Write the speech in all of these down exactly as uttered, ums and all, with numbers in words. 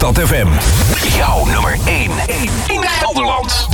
Stad F M. Jouw nummer één in Gelderland.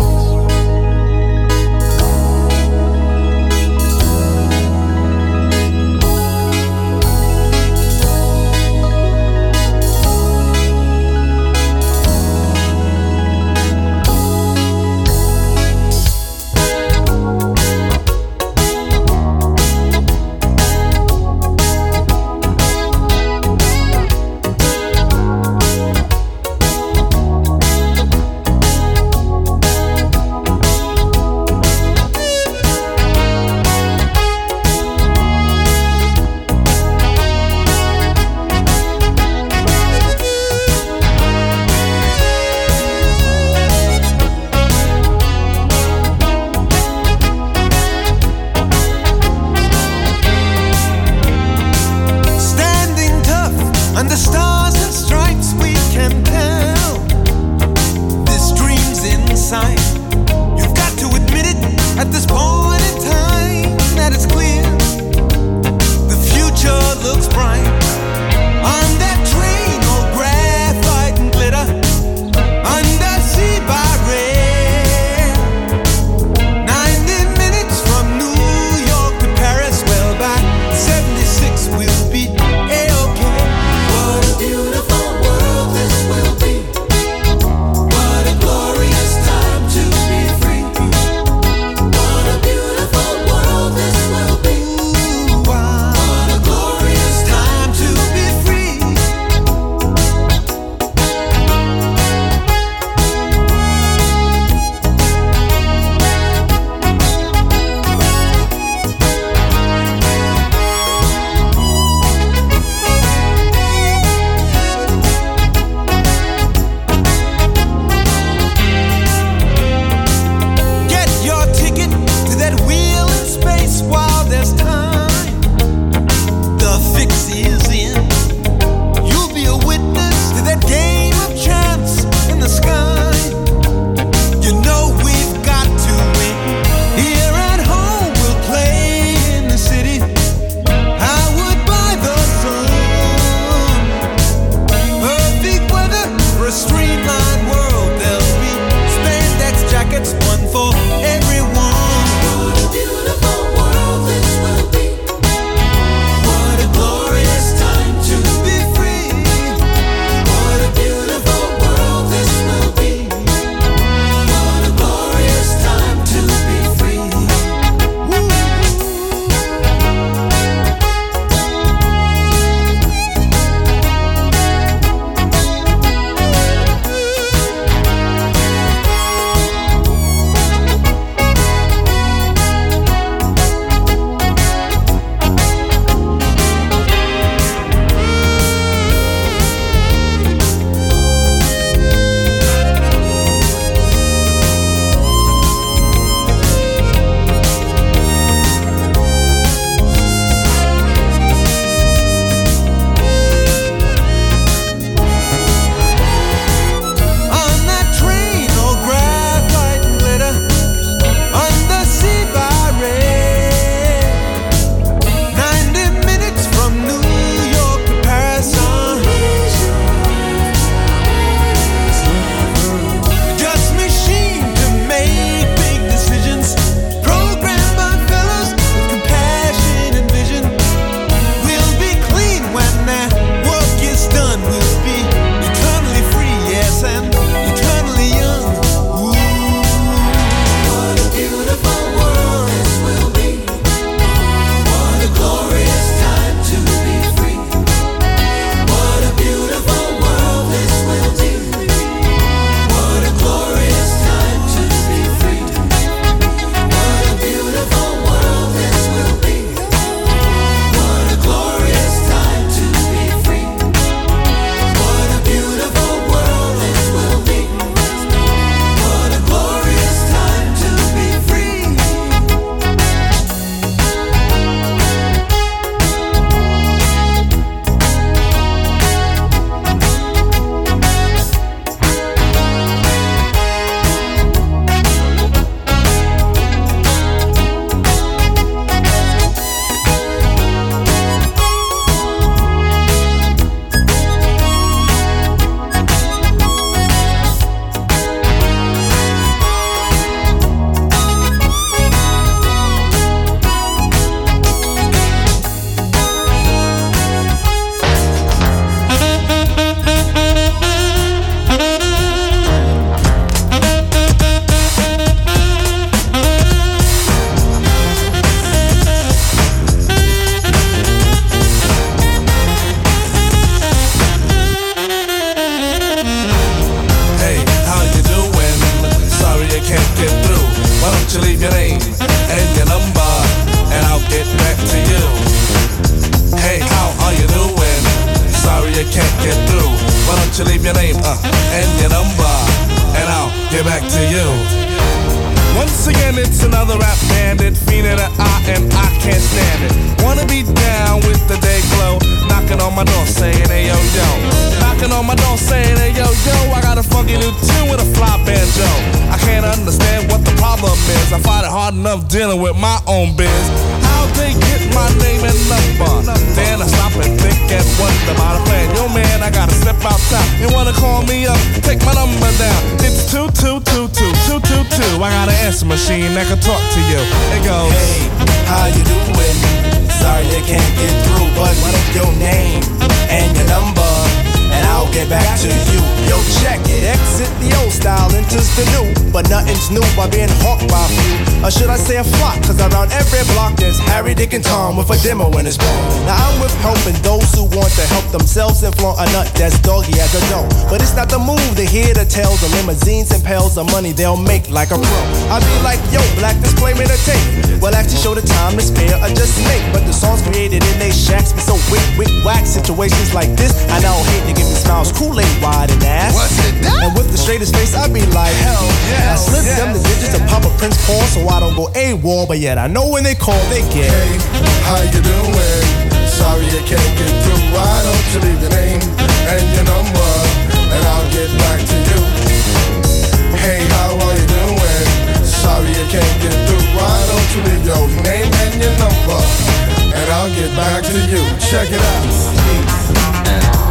you leave your name uh, and your number, and I'll get back to you. Once again, it's another rap bandit, feeding an eye, and I can't stand it. Wanna be down with the day glow, knocking on my door saying, hey yo yo. Knocking on my door saying, hey yo yo, I got a funky new tune with a fly banjo. I can't understand what the problem is. I find it hard enough dealing with my own biz. How'd they get my name and number? Then I stop and think and wonder about a plan. Yo man, I gotta step outside. You wanna call me up? Take my number down. It's two two two two two two two. I got an answer machine that can talk to you. It goes, hey, how you doing? Sorry I can't get through, but what is your name and your number? And I'll get back to you. Yo, check it. Exit the old style, enters the new. But nothing's new by being hawked by a few. Or should I say a flock? Cause around every block there's Harry, Dick, and Tom with a demo in his palm. Now I'm with helping those who want to help themselves and flaunt a nut that's doggy as a dough. But it's not the move to hear the tales of limousines and pails of money they'll make like a pro. I be like, yo, black display made a tape. Well, actually show the time to spare or just make. But the songs created in they shacks be so wick, wick, whack. Situations like this, I don't hate to give me smiles, Kool-Aid wide and ass. what's it that? And with the straightest face, I be like, hell yeah. I slip yes, them the digits and pop a Prince Paul so I don't go AWOL. But yet I know when they call, they get. Hey, how you doing? Sorry I can't get through. Why don't you leave your name and your number, and I'll get back to you. Hey, how are you doing? Sorry I can't get through. Why don't you leave your name and your number, and I'll get back to you. Check it out.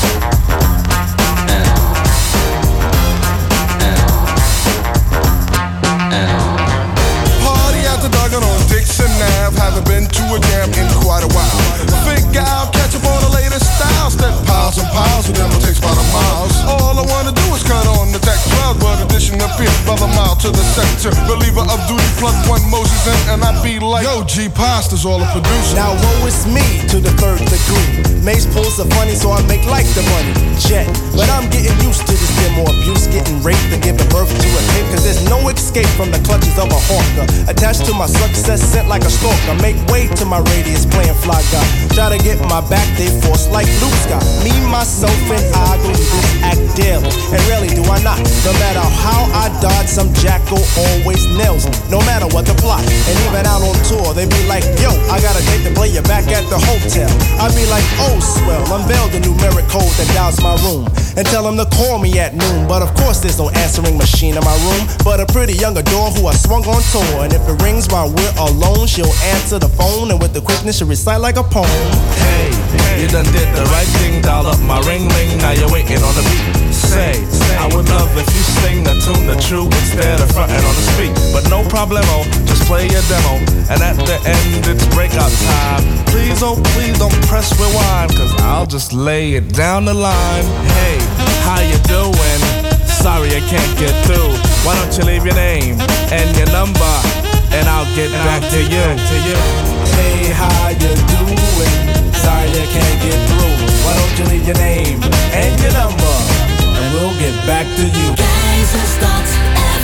On Dixon Ave, haven't been to a jam in quite a while. Think I'll catch up on the latest styles. That piles and piles of them will take about a mile. All I wanna do is cut on the tech twelve, but addition appears by the mile to the sector. Believer of duty, plug one Moses in, and I be like, yo, G Pasta's all a producer. Now woe is me to the third degree. Mace pulls the funny, so I make like the money. Jet, but I'm getting used to this demo abuse, getting raped and giving birth to a pimp. Cause there's no escape from the clutches of a hawker. Attached to my success, sent like a stalker. Make way to my radius, playing fly guy. Try to get my back, they force like Luke Scott. Me, myself, and I go to this act daily. And really do I not. No matter how I dodge, some jackal always nails me. No matter what the plot. And even out on tour, they be like, yo, I got a date to play you back at the hotel. I be like, oh, swell, unveil the numeric code that dials my room. And tell them to call me at noon. But of course there's no answering machine in my room, but a pretty young adore who I swung on tour. And if it rings while we're alone, she'll answer the phone, and with the quickness she'll recite like a poem. Hey, you done did the right thing, dial up my ring ring, now you're waiting on the beat. Say, I would love if you sing the tune the true instead of fronting on the speak. But no problemo, just play your demo, and at the end it's breakout time. Please, oh please don't press rewind, cause I'll just lay it down the line. Hey, how you doing? Sorry I can't get through. Why don't you leave your name and your number, and I'll get and back I'll to, you. Back to you. Hey, how you doing? Sorry I can't get through. Why don't you leave your name and your number, and we'll get back to you. Keizerstad F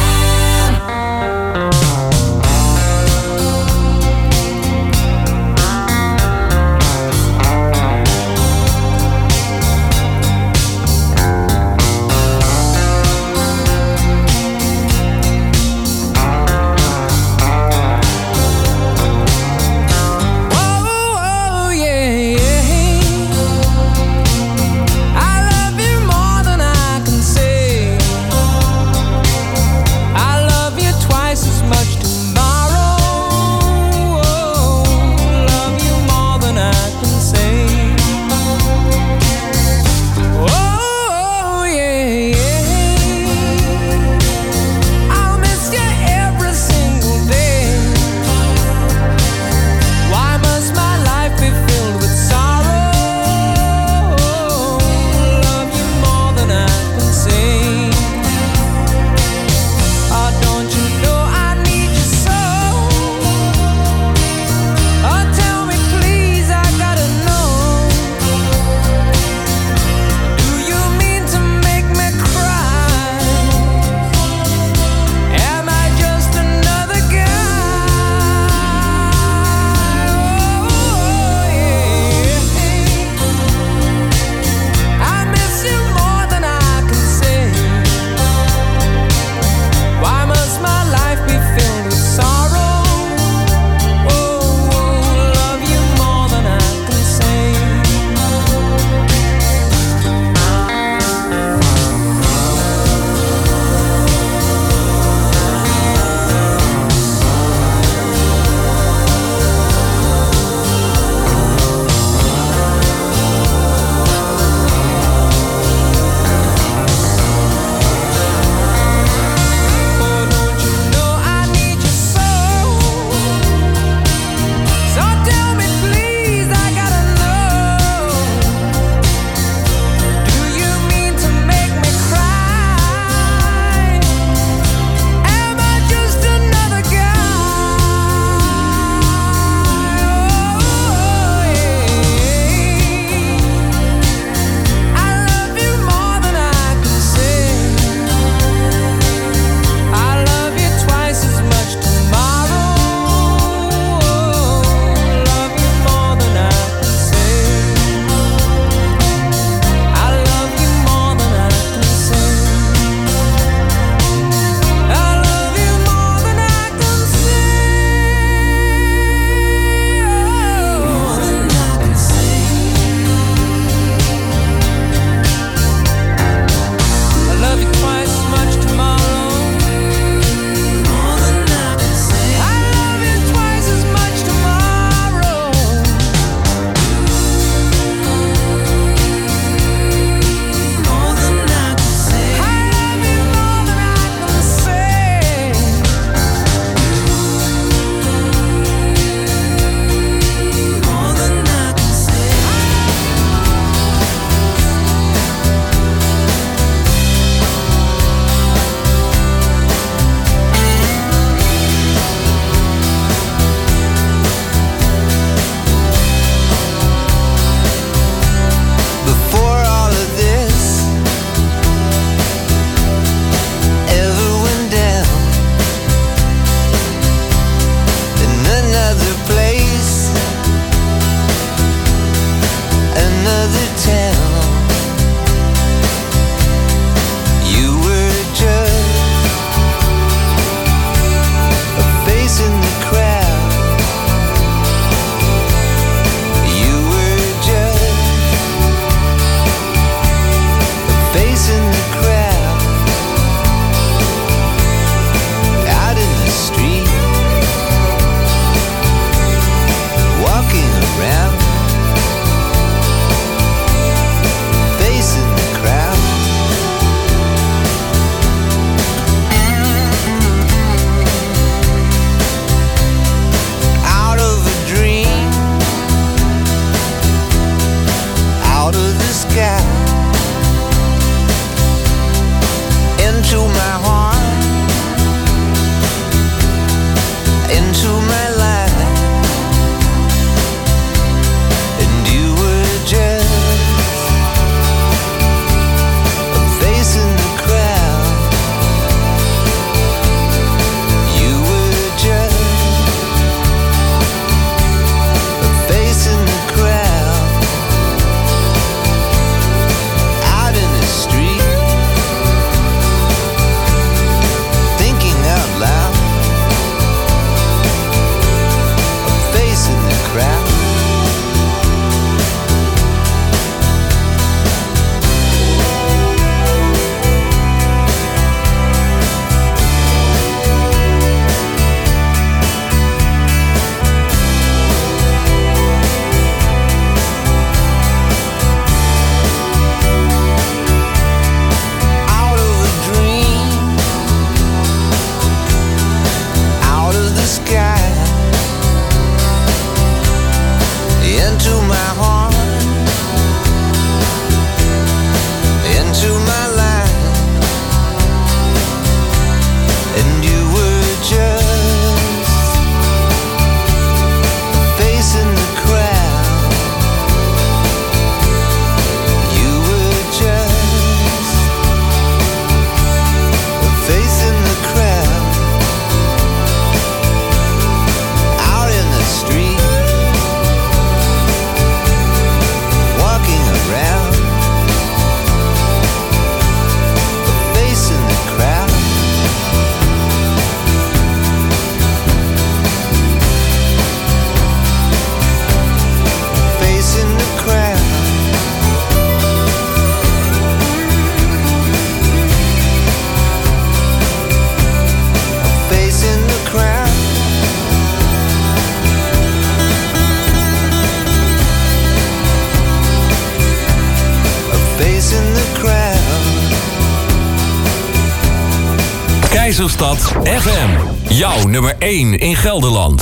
M. I love you more than I can say. IJsselstad F M. Jouw nummer één in Gelderland.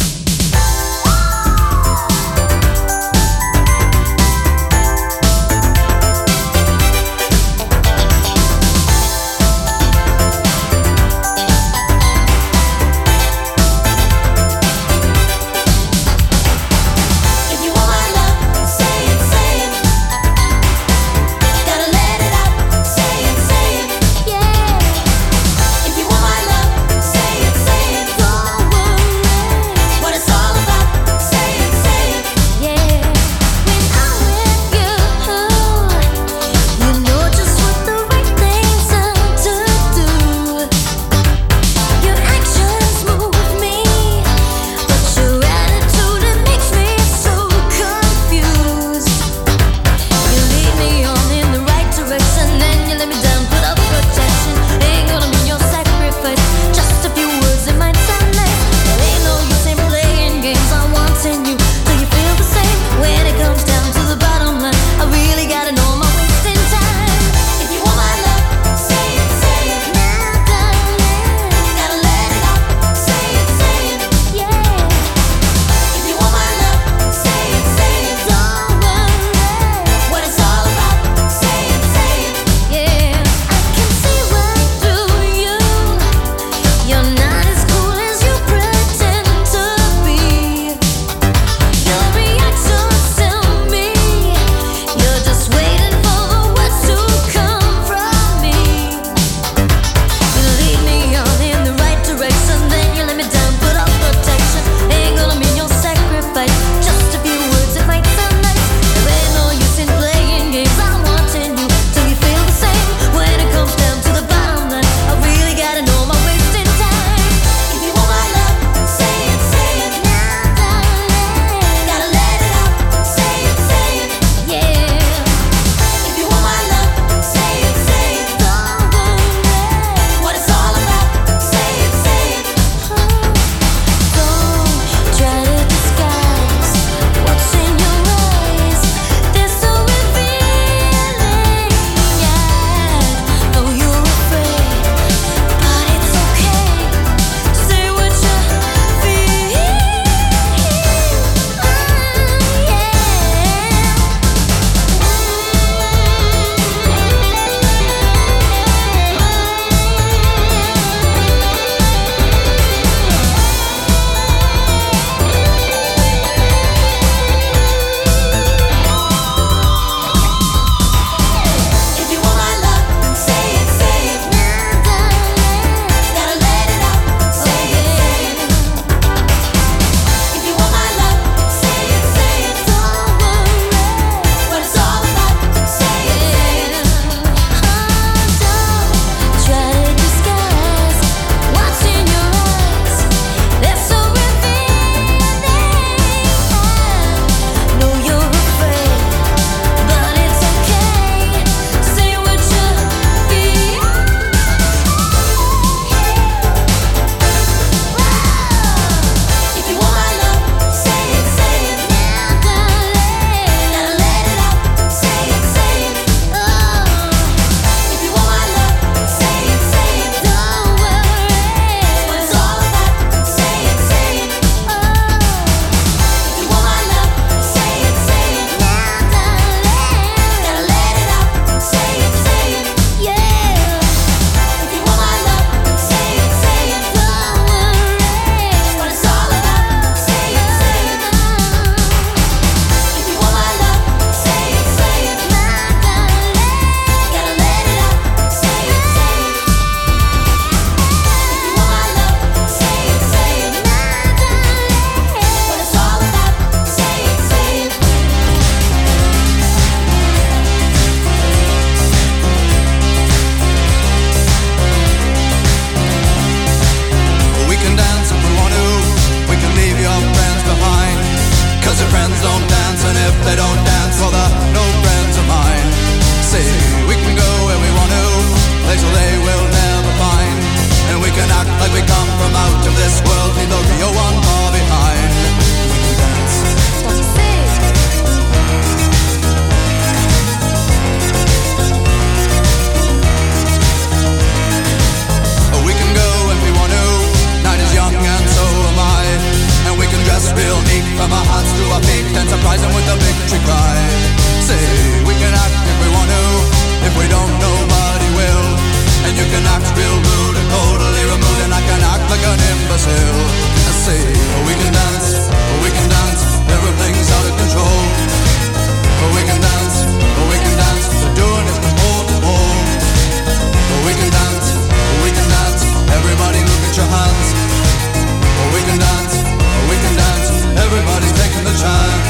us real neat, from our hearts to our feet, and surprise them with a victory cry. Say, we can act if we want to, if we don't, nobody will. And you can act real rude and totally removed, and I can act like an imbecile. I say, we can dance, we can dance, everything's out of control. We can dance, we can dance, we're doing it from pole to pole. We can dance, we can dance, everybody look at your hands. We can dance, we can dance, everybody's taking the chance.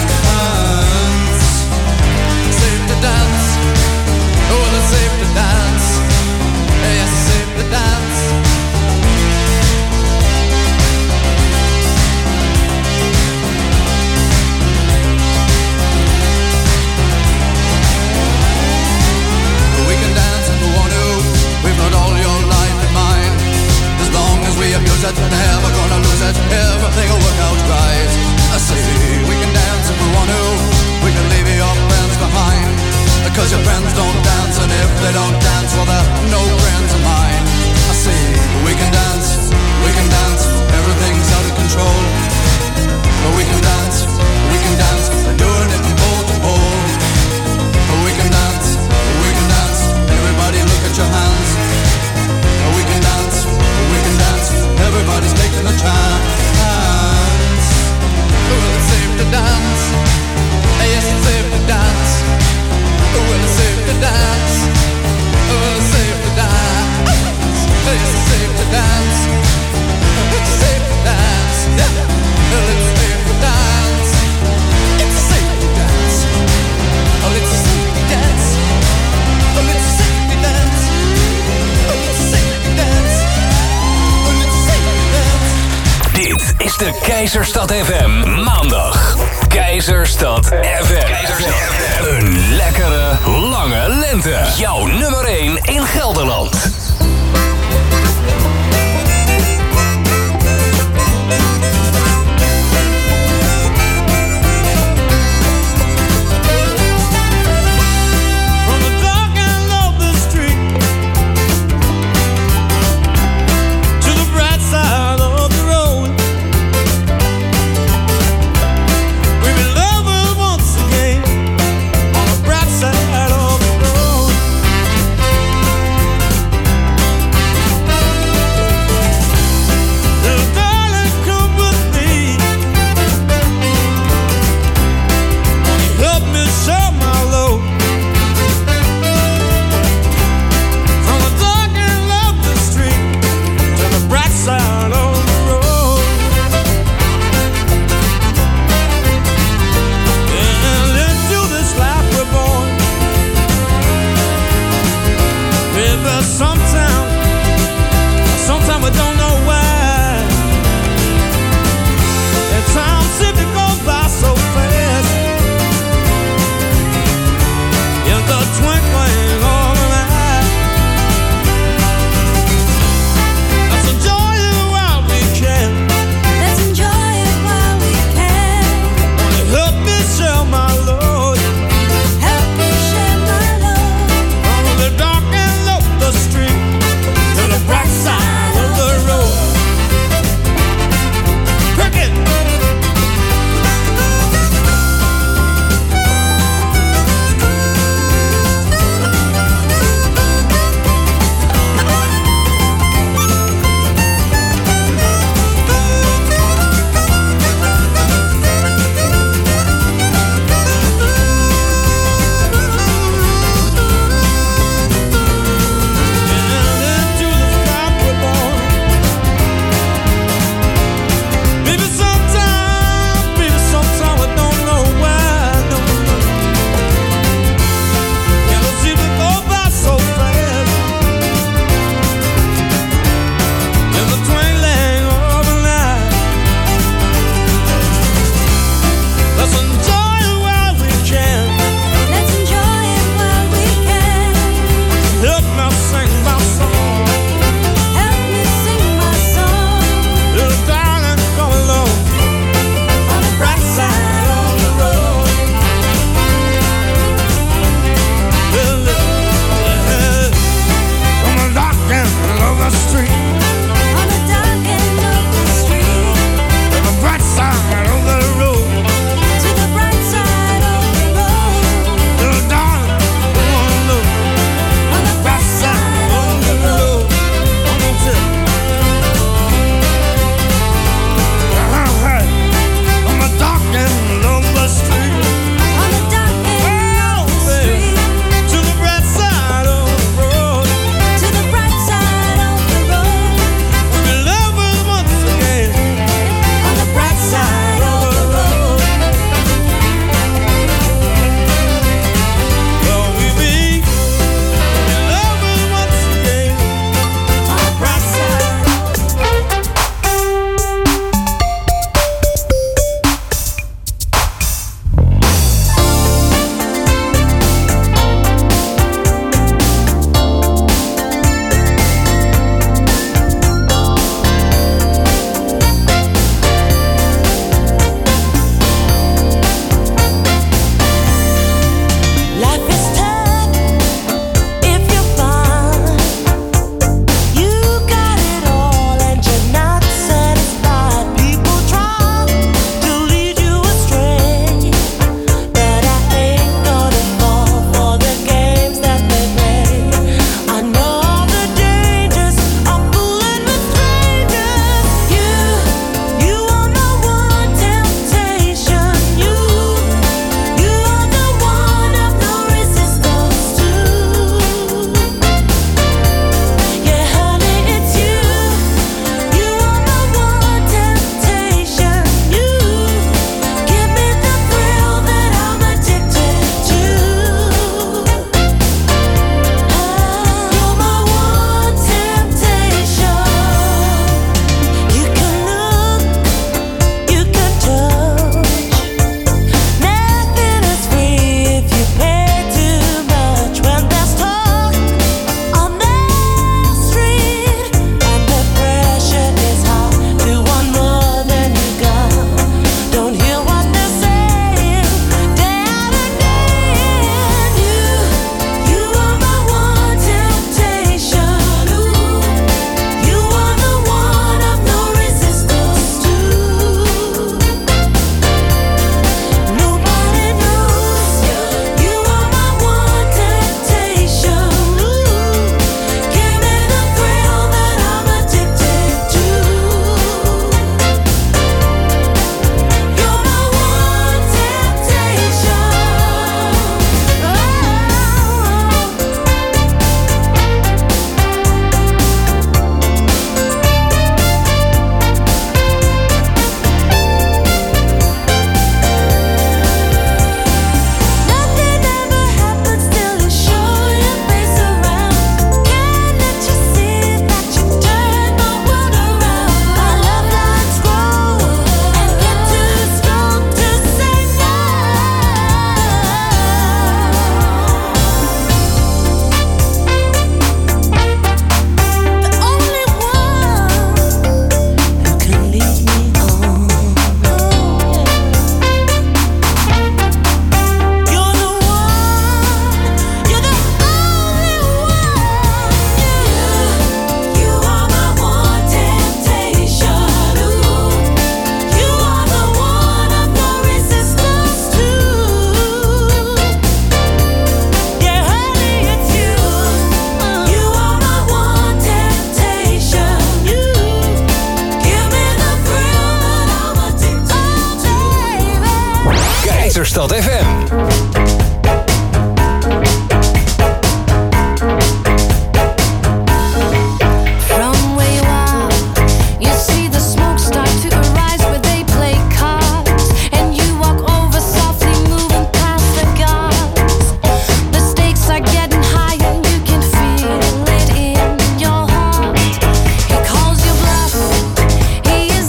Safe to dance, oh, it's safe to dance. Yes, it's safe to dance. We can dance if we want to, we've got all your life in mind. As long as we abuse it, never gonna lose it, everything will work out right. I say, we can dance if we want to, we can leave your friends behind. Because your friends don't dance, and if they don't dance, well, they're no friends of mine. I say, we can dance, we can dance, everything's out of control. But we can dance, we can dance, we're doing it from pole to pole. But we can dance, we can dance, everybody look at your hands. But we can dance, we can dance, everybody's taking a chance. Well, it's safe to dance, yes, it's safe to dance. Well, it's safe to dance. Well, it's safe to dance. It's safe to dance. It's safe to dance. Well, it's safe to dance. It's safe to dance. Oh, it's safe to dance. Oh, it's safe to dance. Oh, it's safe to dance. Oh, it's safe to dance. Dit is de Keizerstad F M maandag. Keizerstad F M. Keizerstad F M. Een lekkere, lange lente. Jouw nummer één in Gelderland. Bright side of the road. Keizerstad F M.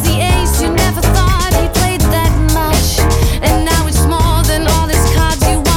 More than all these cards you want.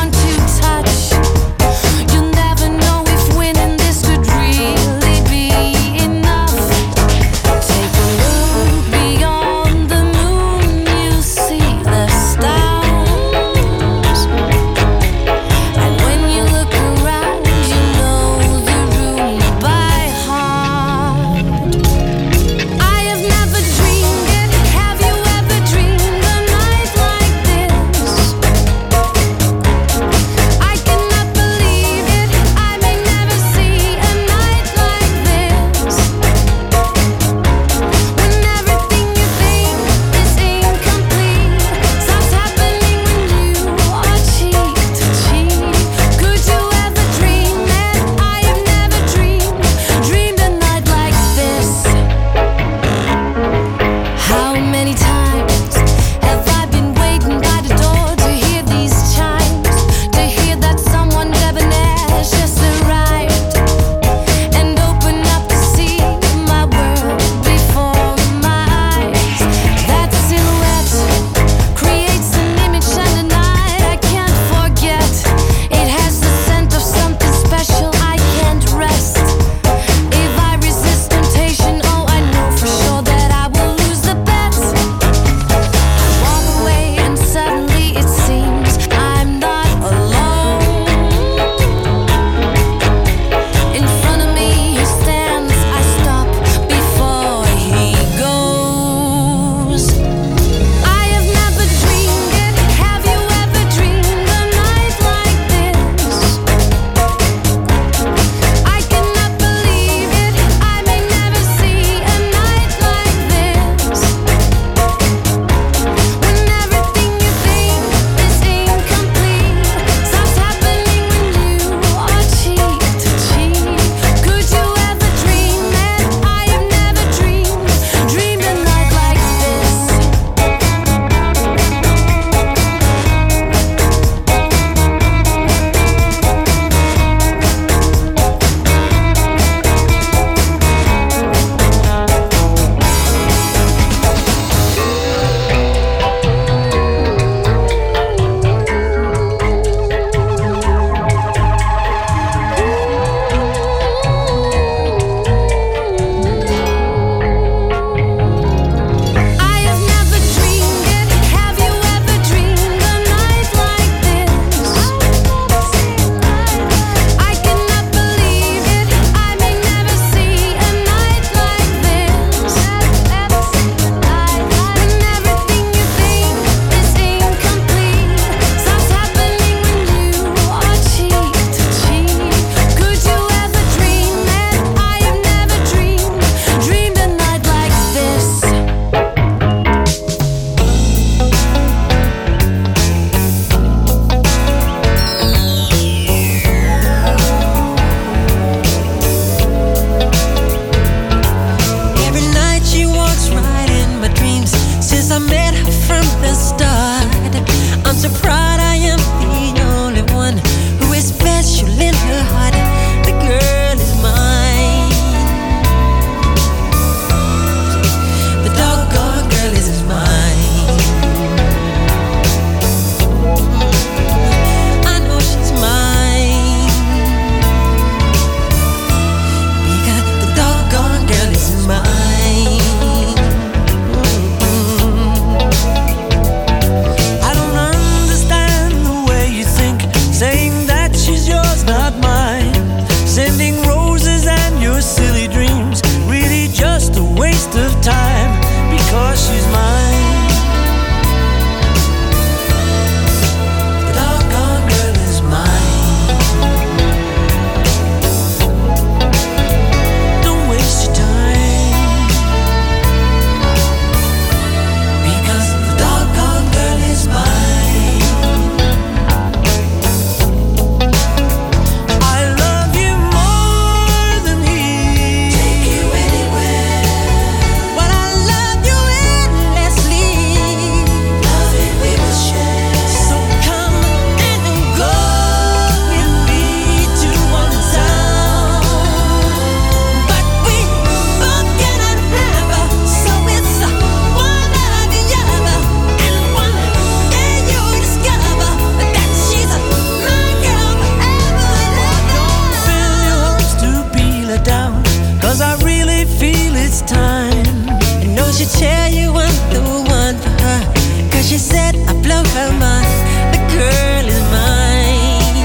her mind. The girl is mine.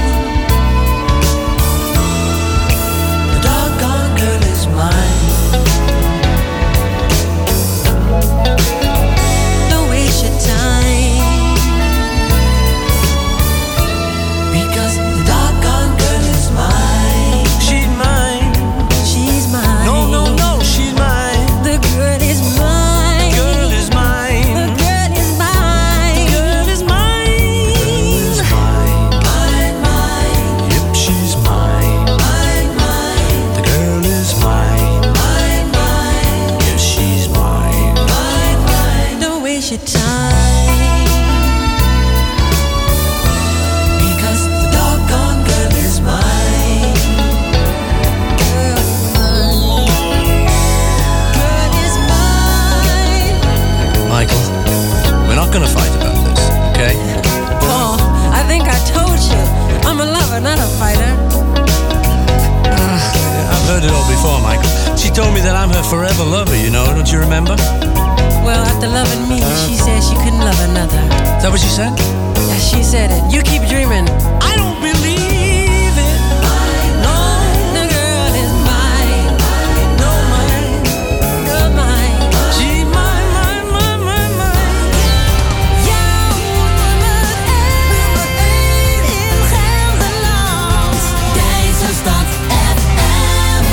The doggone girl is mine. Don't waste your time, because the doggone girl is mine. She's mine. She's mine. No, no, no, she's mine. The girl is mine. Girl is mine. The girl is mine. Girl is mine. Girl is mine. Mine, mine. Yep, she's mine. Mine, mine. The girl is mine. Mine, mine. Yes, she's mine. Mine, mine. Don't waste your time, because the doggone girl is mine. Girl is mine. Girl is mine. Michael, we're not gonna fight about this, okay? Paul, I think I told you, I'm a lover, not a fighter. I've heard it all before, Michael. She told me that I'm her forever lover, you know, don't you remember? Well, after loving me, she said she couldn't love another. Is that what she said? Yeah, she said it. You keep dreaming. I don't believe it. No, the girl is mine. No, mine. You're mine. She's mine, mine, mine, mine, mine. Jouw nummer één in Gelderland. Keizerstad F M.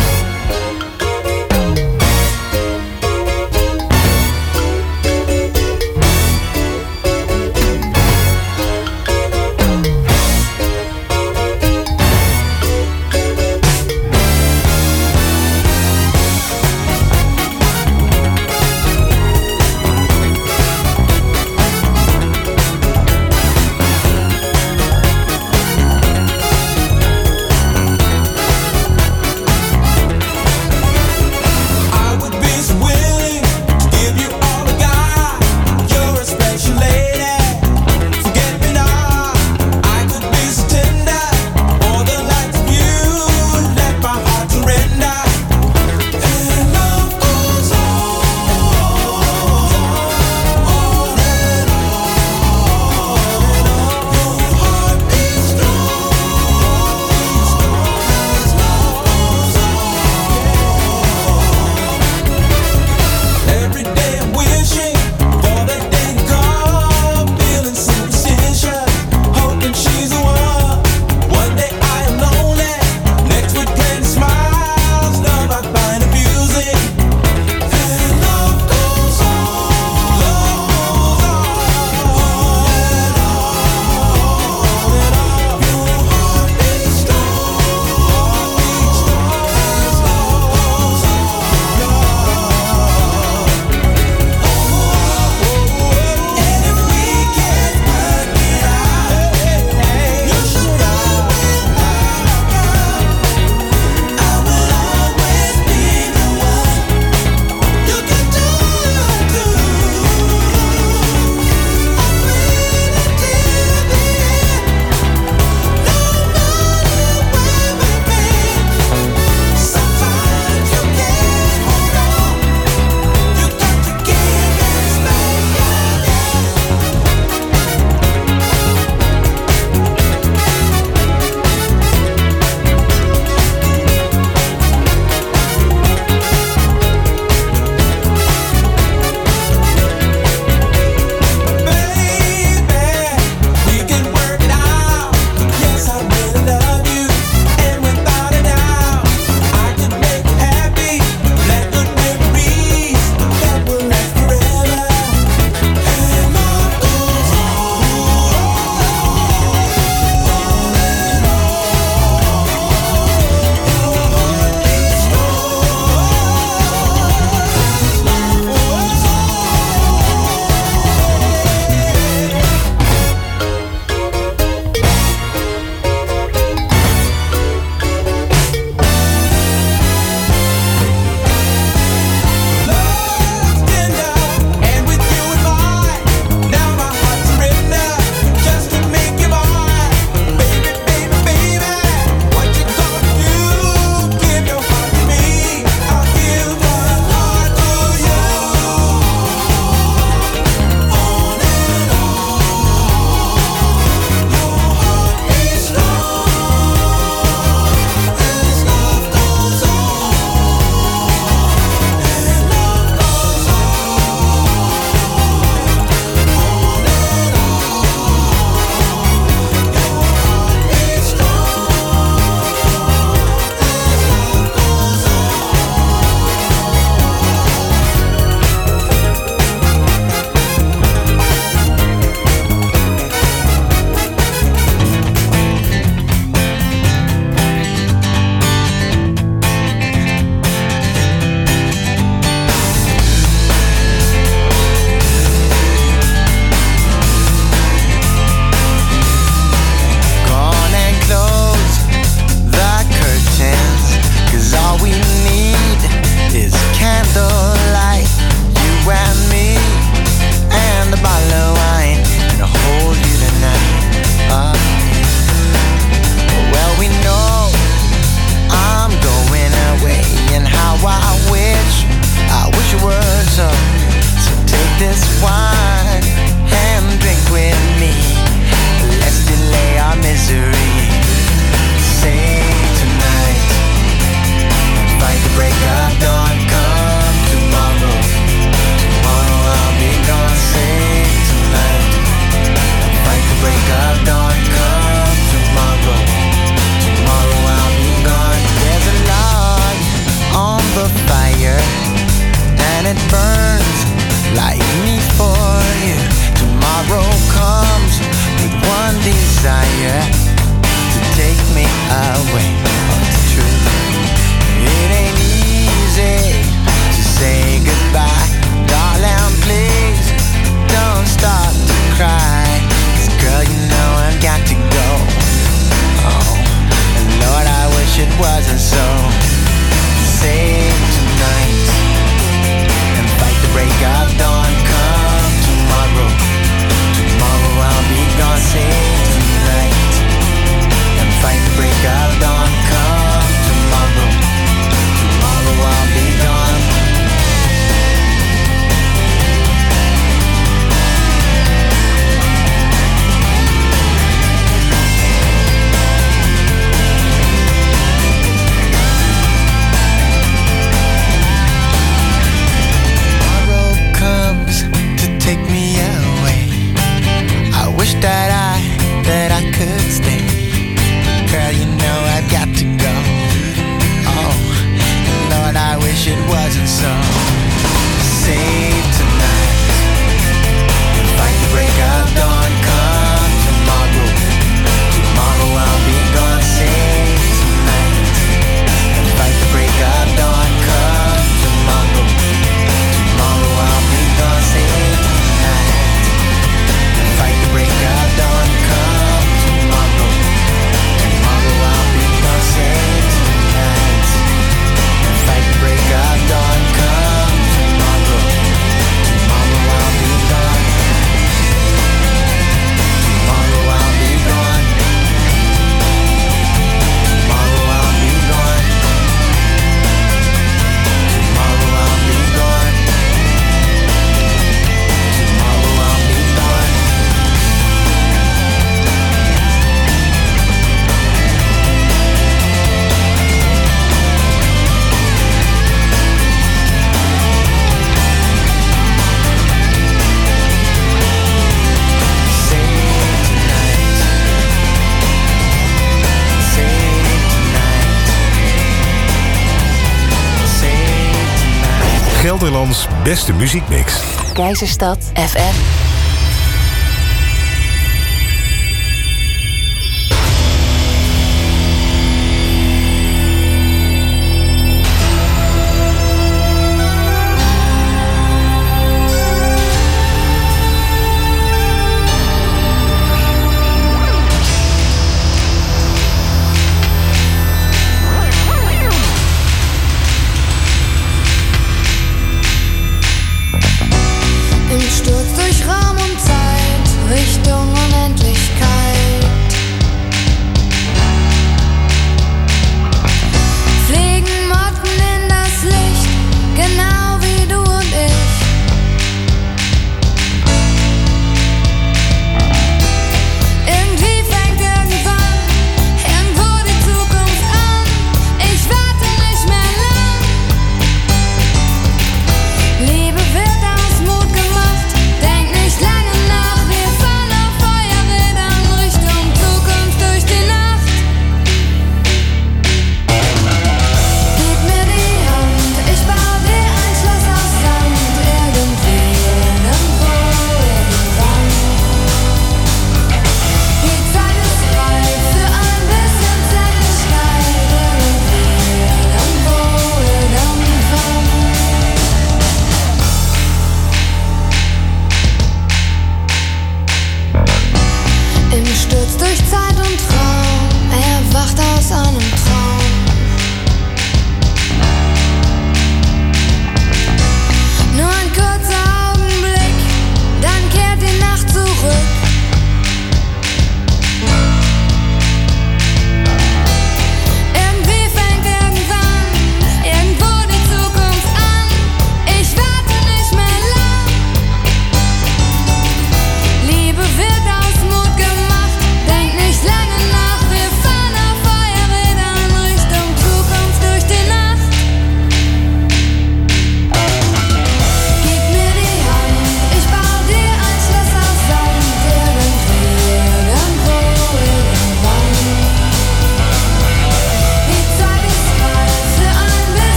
wish that I, that I could stay. Girl, you know I've got to go. Oh, Lord, I wish it wasn't so. Save tonight, fight the break of dawn. Come tomorrow, tomorrow I'll be gone. Save tonight, fight the break of dawn. Come tomorrow, tomorrow I'll be gone. Save tonight, fight the break of dawn. Come tomorrow, tomorrow I'll be gone. Save tonight, fight the break of dawn. Come tomorrow, tomorrow I'll be gone. Tomorrow I'll be gone. Tomorrow I'll be gone. Tomorrow I'll be gone. Tomorrow I'll be gone. Gelderlands beste muziekmix. Keizerstad F M. Im Sturz durch Raum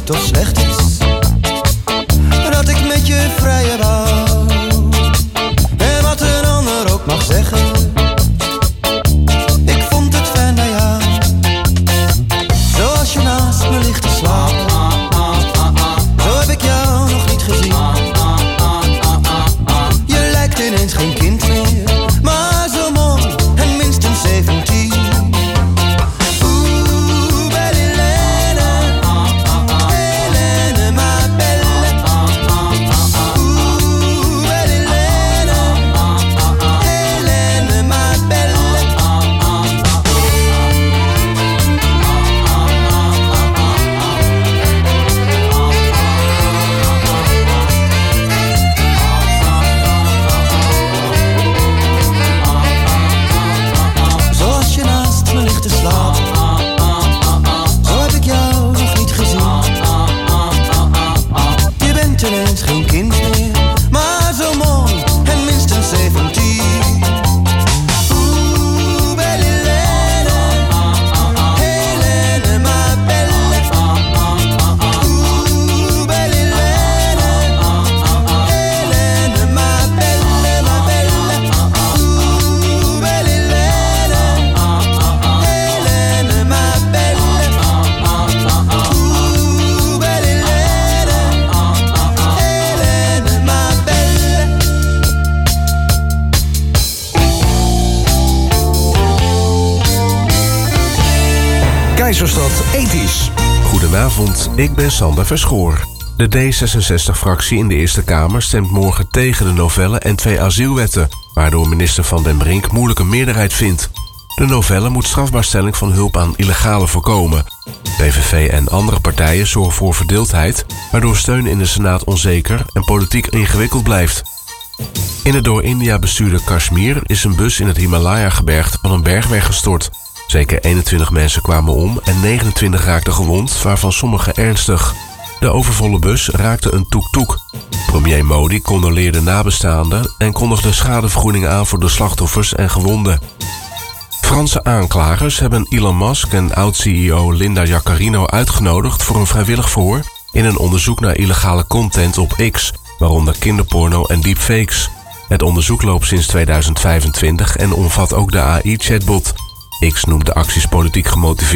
goed of slecht is, dat ik met je vrij wou. En wat een ander ook mag zeggen, ik vond het fijn bij jou. Zoals je naast me ligt te slapen, zo heb ik jou nog niet gezien. Je lijkt ineens geen kind meer, maar zo mooi en minstens zeventien. Keizerstad Ethisch. Goedenavond, ik ben Sander Verschoor. De D zesenzestig-fractie in de Eerste Kamer stemt morgen tegen de novelle en twee asielwetten, waardoor minister Van den Brink moeilijk een meerderheid vindt. De novelle moet strafbaarstelling van hulp aan illegalen voorkomen. P V V en andere partijen zorgen voor verdeeldheid, waardoor steun in de Senaat onzeker en politiek ingewikkeld blijft. In het door India bestuurde Kashmir is een bus in het Himalaya-gebergte van een bergweg gestort. Zeker eenentwintig mensen kwamen om en negenentwintig raakten gewond, waarvan sommigen ernstig. De overvolle bus raakte een toek-toek. Premier Modi condoleerde nabestaanden en kondigde schadevergoeding aan voor de slachtoffers en gewonden. Franse aanklagers hebben Elon Musk en oud-C E O Linda Yaccarino uitgenodigd voor een vrijwillig verhoor in een onderzoek naar illegale content op X, waaronder kinderporno en deepfakes. Het onderzoek loopt sinds tweeduizend vijfentwintig en omvat ook de A I-chatbot. X noemt de acties politiek gemotiveerd